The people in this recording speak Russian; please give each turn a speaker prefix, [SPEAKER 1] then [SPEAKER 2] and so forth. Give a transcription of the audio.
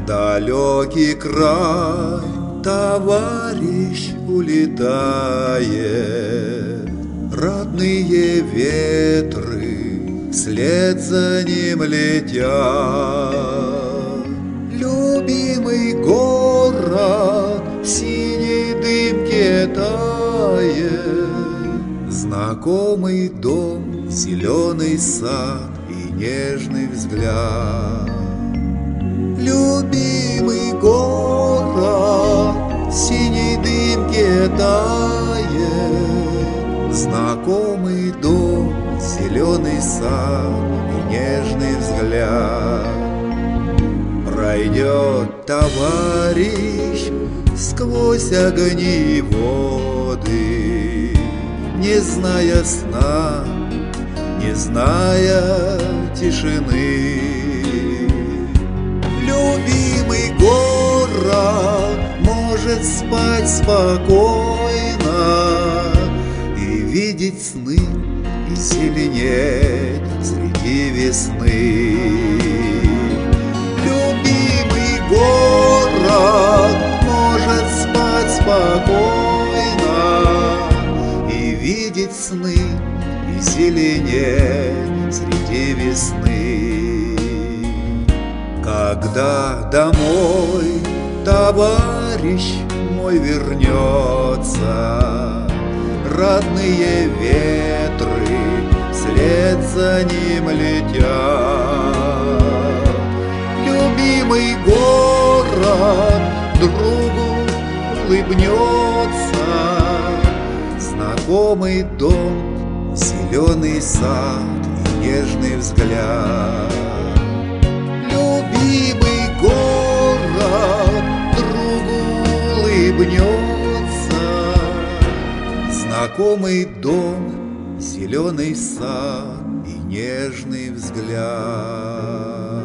[SPEAKER 1] далекий край товарищ улетает, родные ветры вслед за ним летят. Любимый город в синей дымке тает, знакомый дом, зеленый сад и нежный взгляд. Любимый город в синей дымке тает, знакомый дом, зеленый сад и нежный взгляд. Пройдет товарищ сквозь огни и воды, не зная сна, не зная тишины. Любимый город может спать спокойно и видеть сны, и зеленеть среди весны. Любимый город может спать спокойно и видеть сны, и зеленеть среди весны. Когда домой товарищ мой вернется, родные ветры вслед за ним летят. Любимый город другу улыбнется, знакомый дом, зеленый сад и нежный взгляд. Любимый город другу улыбнется, знакомый дом, зеленый сад и нежный взгляд.